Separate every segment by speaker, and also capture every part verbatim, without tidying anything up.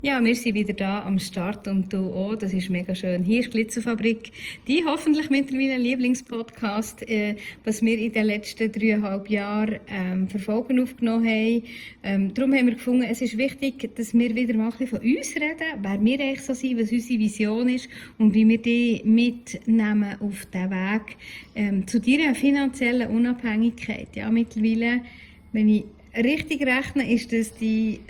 Speaker 1: Ja, wir sind wieder da am Start und du auch. Das ist mega schön. Hier ist Glitzerfabrik, die hoffentlich mittlerweile Lieblingspodcast, äh, was wir in den letzten dreieinhalb Jahren ähm, verfolgen aufgenommen haben. Ähm, darum haben wir gefunden, es ist wichtig, dass wir wieder mal ein bisschen von uns reden, wer wir eigentlich so sind, was unsere Vision ist und wie wir die mitnehmen auf den Weg ähm, zu deiner finanziellen Unabhängigkeit. Ja, mittlerweile, wenn ich richtig rechnen, ist das die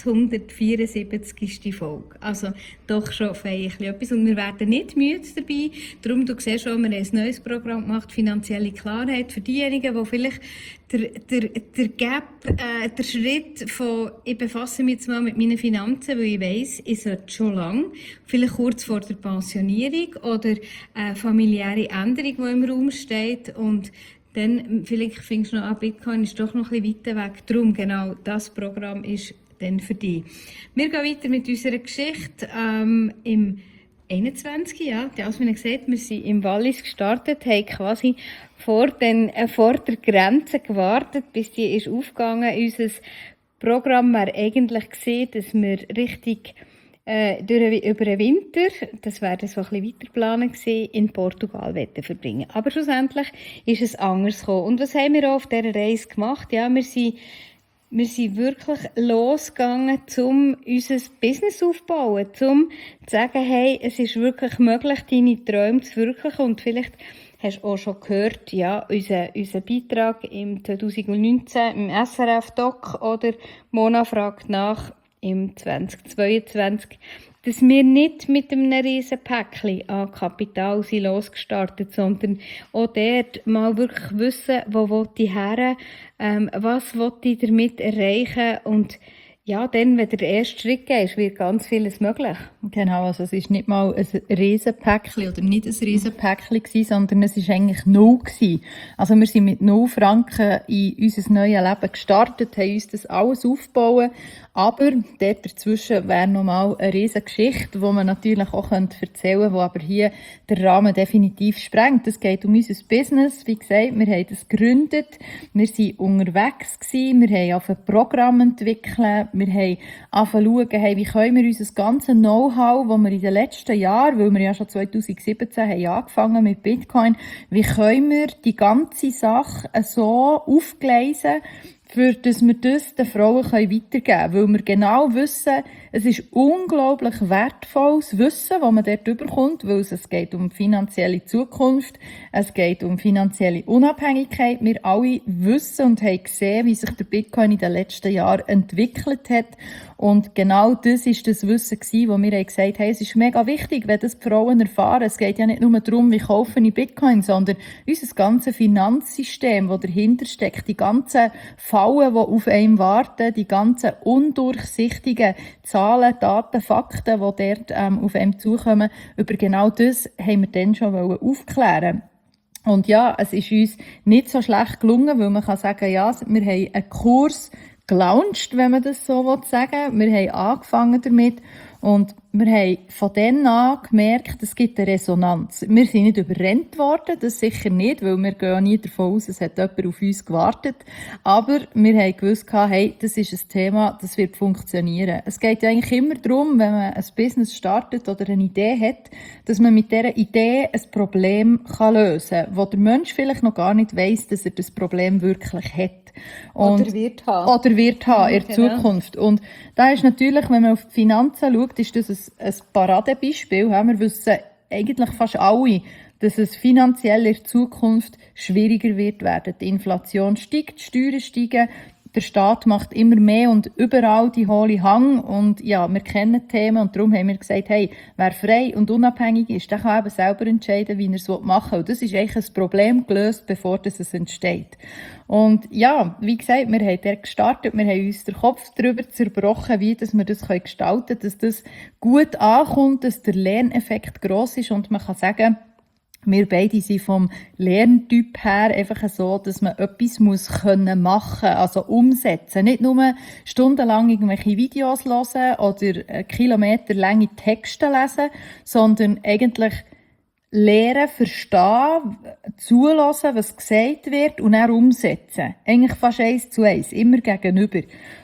Speaker 1: sechshundertvierundsiebzigste Folge. Also doch schon feierlich etwas. Und wir werden nicht müde dabei. Darum, du siehst schon, wir haben ein neues Programm gemacht, finanzielle Klarheit, für diejenigen, die vielleicht der, der, der Gap, äh, der Schritt von, ich befasse mich jetzt mal mit meinen Finanzen, weil ich weiss, ich sollte schon lange, vielleicht kurz vor der Pensionierung oder eine familiäre Änderung, die im Raum steht, und dann vielleicht findest du noch an, Bitcoin ist doch noch ein bisschen weiter weg. Darum, genau, das Programm ist dann für dich. Wir gehen weiter mit unserer Geschichte. Ähm, Im einundzwanzig, ja, als wir gesagt, wir sind im Wallis gestartet, haben quasi vor, den, äh, vor der Grenze gewartet, bis die ist aufgegangen. Unser Programm war eigentlich gesehen, dass wir richtig Äh, durch, über den Winter, das wäre so ein bisschen weiter geplant gewesen, in Portugal verbringen. Aber schlussendlich ist es anders gekommen. Und was haben wir auch auf dieser Reise gemacht? Ja, wir sind, wir sind wirklich losgegangen, um unser Business aufzubauen, um zu sagen, hey, es ist wirklich möglich, deine Träume zu verwirklichen. Und vielleicht hast du auch schon gehört, ja, unser, unser Beitrag im zwanzig neunzehn im S R F-Doc oder Mona fragt nach, im zweitausendzweiundzwanzig, dass wir nicht mit einem riesen Päckchen an Kapital sind losgestartet, sondern auch dort mal wirklich wissen, wo will ich her, ähm, was will ich damit erreichen, und ja, dann, wenn der erste Schritt geht, wird ganz vieles möglich.
Speaker 2: Genau, also es ist nicht mal ein Riesenpäckchen oder nicht ein Riesenpäckchen gewesen, sondern es war eigentlich null gewesen. Also wir sind mit null Franken in unser neues Leben gestartet, haben uns das alles aufgebaut, aber dort dazwischen wäre nochmal eine riesige Geschichte, die man natürlich auch erzählen könnte, die aber hier den Rahmen definitiv sprengt. Es geht um unser Business, wie gesagt, wir haben das gegründet, wir waren unterwegs gewesen, wir haben auf ein Programm entwickelt, wir haben angefangen zu schauen, hey, wie können wir unser ganzes Know-how, das wir in den letzten Jahren, weil wir ja schon zwanzig siebzehn haben angefangen mit Bitcoin, wie können wir die ganze Sache so aufgleisen, für dass wir das den Frauen weitergeben können. Weil wir genau wissen, es ist unglaublich wertvolles Wissen, das man dort überkommt, weil es, es geht um finanzielle Zukunft, es geht um finanzielle Unabhängigkeit. Wir alle wissen und haben gesehen, wie sich der Bitcoin in den letzten Jahren entwickelt hat. Und genau das ist das Wissen gewesen, wo wir gesagt haben, es ist mega wichtig, wenn das die Frauen erfahren. Es geht ja nicht nur darum, wie kaufen ich Bitcoin, sondern unser ganzes Finanzsystem, das dahinter steckt, die ganzen Fallen, die auf einen warten, die ganzen undurchsichtigen Zahlen, Daten, Fakten, die dort ähm, auf einen zukommen, über genau das haben wir dann schon aufklären. Und ja, es ist uns nicht so schlecht gelungen, weil man kann sagen, ja, wir haben einen Kurs gelauncht, wenn man das so sagen will. Wir haben angefangen damit und wir haben von dann an gemerkt, es gibt eine Resonanz. Wir sind nicht überrennt worden, das sicher nicht, weil wir gehen ja nie davon aus, es hat jemand auf uns gewartet. Aber wir haben gewusst, hey, das ist ein Thema, das wird funktionieren. Es geht ja eigentlich immer darum, wenn man ein Business startet oder eine Idee hat, dass man mit dieser Idee ein Problem kann lösen kann, wo der Mensch vielleicht noch gar nicht weiss, dass er das Problem wirklich hat. Und
Speaker 1: oder wird haben.
Speaker 2: Oder wird haben in der
Speaker 1: Genau.
Speaker 2: Zukunft. Und da ist natürlich, wenn man auf die Finanzen schaut, ist das ein, ein Paradebeispiel. Wir wissen eigentlich fast alle, dass es finanziell in der Zukunft schwieriger wird werden. Die Inflation steigt, die Steuern steigen, der Staat macht immer mehr und überall die hohle Hang. Und ja, wir kennen die Themen und darum haben wir gesagt, hey, wer frei und unabhängig ist, der kann eben selber entscheiden, wie er es machen will. Und das ist eigentlich ein Problem gelöst, bevor das es entsteht. Und ja, wie gesagt, wir haben dort gestartet, wir haben uns den Kopf darüber zerbrochen, wie dass wir das gestalten können, dass das gut ankommt, dass der Lerneffekt gross ist und man kann sagen, wir beide sind vom Lerntyp her einfach so, dass man etwas muss können machen, also umsetzen. Nicht nur stundenlang irgendwelche Videos hören oder kilometerlange Texte lesen, sondern eigentlich lernen, verstehen, zulassen, was gesagt wird und dann umsetzen. Eigentlich fast eins zu eins, immer gegenüber.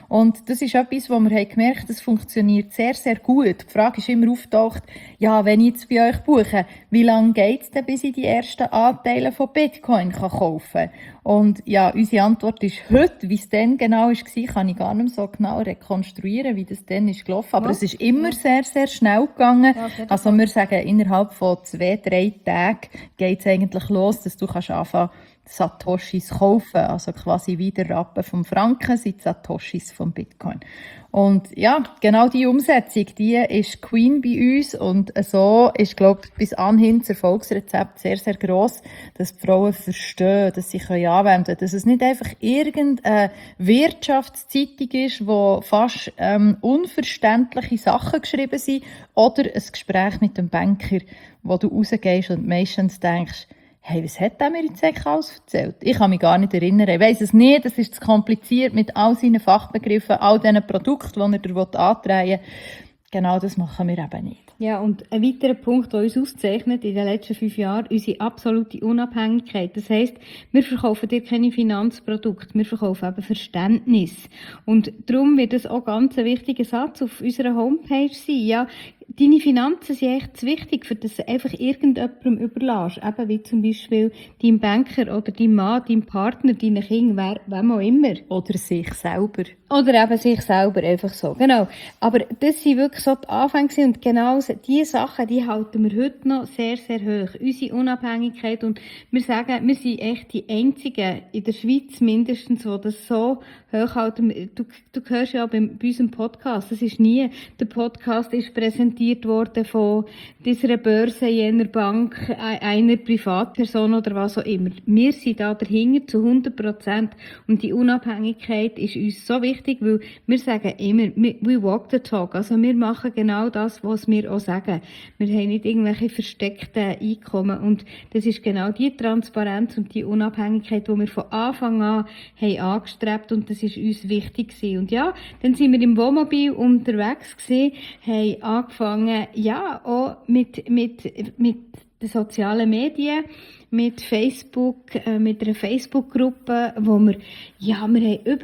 Speaker 2: Und das ist etwas, wo wir haben gemerkt, das funktioniert sehr, sehr gut. Die Frage ist immer auftaucht, ja, wenn ich jetzt bei euch buche, wie lange geht es denn, bis ich die ersten Anteile von Bitcoin kann kaufen kann? Und ja, unsere Antwort ist heute, wie es dann genau war, kann ich gar nicht so genau rekonstruieren, wie das dann ist gelaufen. Aber
Speaker 1: Was?
Speaker 2: es ist immer sehr, sehr schnell gegangen.
Speaker 1: Ja,
Speaker 2: also wir sagen, innerhalb von zwei, drei Tagen geht es eigentlich los, dass du kannst anfangen, Satoshis kaufen, also quasi wie der Rappen vom Franken sind Satoshis vom Bitcoin. Und ja, genau die Umsetzung, die ist Queen bei uns und so ist, glaube ich, bis anhin das Erfolgsrezept sehr, sehr gross, dass die Frauen verstehen, dass sie können anwenden können, dass es nicht einfach irgendeine Wirtschaftszeitung ist, wo fast ähm, unverständliche Sachen geschrieben sind, oder ein Gespräch mit dem Banker, wo du rausgehst und meistens denkst, hey, was hat der mir jetzt eigentlich alles erzählt? Ich kann mich gar nicht erinnern. Ich weiss es nicht, das ist zu kompliziert mit all seinen Fachbegriffen, all diesen Produkten, die er dir antreiben will. Genau das machen wir eben nicht.
Speaker 1: Ja, und ein weiterer Punkt, der uns auszeichnet in den letzten fünf Jahren, unsere absolute Unabhängigkeit. Das heisst, wir verkaufen dir keine Finanzprodukte, wir verkaufen eben Verständnis. Und darum wird das auch ganz ein wichtiger Satz auf unserer Homepage sein. Ja, deine Finanzen sind echt wichtig, für das du einfach irgendjemandem überlässt. Eben wie zum Beispiel deinem Banker oder deinem Mann, deinem Partner, deinen Kindern, wer, wem auch immer.
Speaker 2: Oder sich selber.
Speaker 1: Oder eben sich selber, einfach so. Genau. Aber das sind wirklich so die Anfänge und genau diese Sachen, die halten wir heute noch sehr, sehr hoch. Unsere Unabhängigkeit und wir sagen, wir sind echt die Einzigen in der Schweiz mindestens, die das so hochhalten. Du, du hörst ja bei, bei unserem Podcast, das ist nie, der Podcast ist präsentiert worden von dieser Börse, jener Bank, einer Privatperson oder was auch immer. Wir sind da dahinter zu hundert Prozent und die Unabhängigkeit ist uns so wichtig, weil wir sagen immer, we walk the talk. Also wir machen genau das, was wir auch sagen. Wir haben nicht irgendwelche versteckten Einkommen und das ist genau die Transparenz und die Unabhängigkeit, die wir von Anfang an haben angestrebt und das ist uns wichtig gewesen. Und ja, dann sind wir im Wohnmobil unterwegs gewesen, haben angefangen, ja, auch mit, mit, mit den sozialen Medien, mit Facebook, äh, mit einer Facebook-Gruppe, wo wir, ja, wir haben über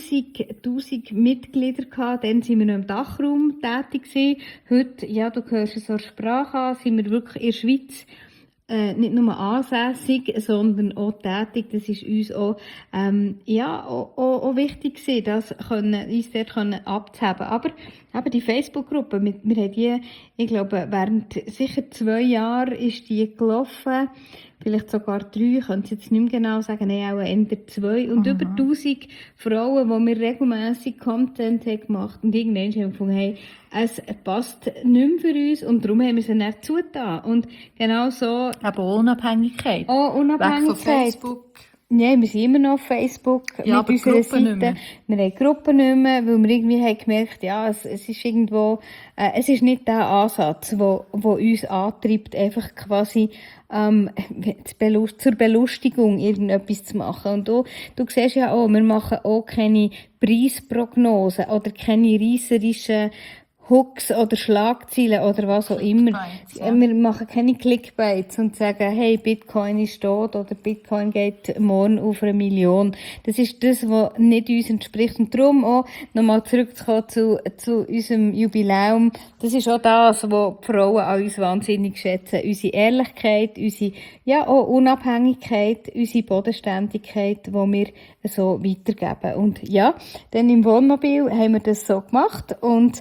Speaker 1: tausend Mitglieder gehabt, dann sind wir noch im Dachraum tätig gewesen. Heute, ja, du hörst es so Sprache an, sind wir wirklich in der Schweiz äh, nicht nur ansässig, sondern auch tätig. Das ist uns auch, ähm, ja, auch, auch, auch wichtig gewesen, das können, uns dort können abzuheben. Aber eben die Facebook-Gruppe, wir, wir haben die, ich glaube, während sicher zwei Jahren ist die gelaufen. Vielleicht sogar drei, ich könnte es jetzt nicht mehr genau sagen, nein, auch eher zwei. Und mhm. über tausend Frauen, die wir regelmässig Content haben gemacht haben. Und irgendwann haben wir gefunden, hey, es passt nicht mehr für uns und darum haben wir sie nicht zugetan. Und genau so...
Speaker 2: Aber Unabhängigkeit.
Speaker 1: Oh, Unabhängigkeit.
Speaker 2: Weg von Facebook.
Speaker 1: Nein, wir sind immer noch auf Facebook
Speaker 2: ja,
Speaker 1: mit unserer
Speaker 2: Gruppen
Speaker 1: Seite.
Speaker 2: Nicht mehr.
Speaker 1: Wir haben Gruppen nicht mehr, weil wir irgendwie haben gemerkt, ja, es, es ist irgendwo, äh, es ist nicht der Ansatz, wo, wo uns antreibt, einfach quasi ähm, Belust- zur Belustigung irgendetwas zu machen. Und du, du siehst ja auch, wir machen auch keine Preisprognosen oder keine reisserischen Hooks oder Schlagzeilen oder was auch immer. Ja. Wir machen keine Clickbaits und sagen, hey, Bitcoin ist tot oder Bitcoin geht morgen auf eine Million. Das ist das, was nicht uns entspricht. Und darum auch, nochmal zurückzukommen zu, zu unserem Jubiläum. Das ist auch das, was die Frauen an uns wahnsinnig schätzen. Unsere Ehrlichkeit, unsere, ja, auch Unabhängigkeit, unsere Bodenständigkeit, die wir so weitergeben. Und ja, dann im Wohnmobil haben wir das so gemacht und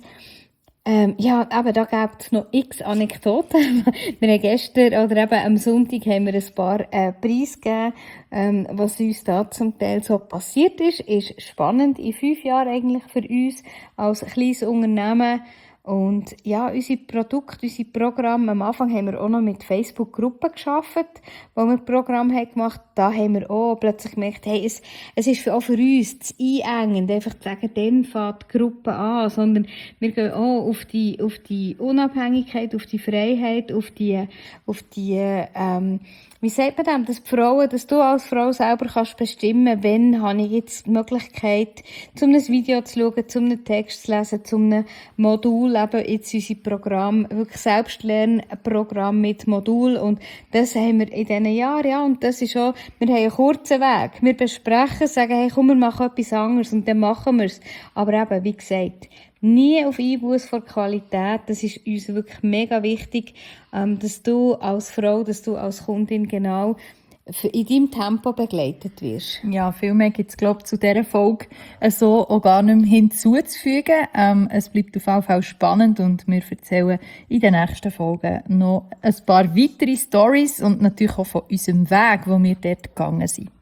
Speaker 1: Ähm, ja, eben, da gibt es noch x Anekdoten. Wir haben gestern, oder eben am Sonntag, haben wir ein paar äh, Preise gegeben, ähm, was uns da zum Teil so passiert ist. Ist spannend in fünf Jahren eigentlich für uns als kleines Unternehmen. Und ja, unsere Produkte, unsere Programme, am Anfang haben wir auch noch mit Facebook-Gruppen gearbeitet, wo wir Programme haben gemacht. Da haben wir auch plötzlich gemerkt, hey, es, es ist auch für uns zu einengend, einfach zu sagen, dann fängt die Gruppe an, sondern wir gehen auch auf die, auf die Unabhängigkeit, auf die Freiheit, auf die, auf die, ähm, wie sagt man dem, dass die Frauen, dass du als Frau selber kannst bestimmen, wann habe ich jetzt die Möglichkeit, zum ein Video zu schauen, zum einen Text zu lesen, zum ein Modul eben jetzt unser Programm, wirklich Selbstlernprogramm mit Modul und das haben wir in diesen Jahren, ja, und das ist auch, wir haben einen kurzen Weg. Wir besprechen, sagen, hey, komm, wir machen etwas anderes und dann machen wir es. Aber eben, wie gesagt, nie auf Einbuß von Qualität. Das ist uns wirklich mega wichtig, ähm, dass du als Frau, dass du als Kundin genau in deinem Tempo begleitet wirst.
Speaker 2: Ja, viel mehr gibt es, glaube ich, zu dieser Folge so auch gar nicht mehr hinzuzufügen. Ähm, es bleibt auf jeden Fall spannend und wir erzählen in den nächsten Folgen noch ein paar weitere Storys und natürlich auch von unserem Weg, wo wir dort gegangen sind.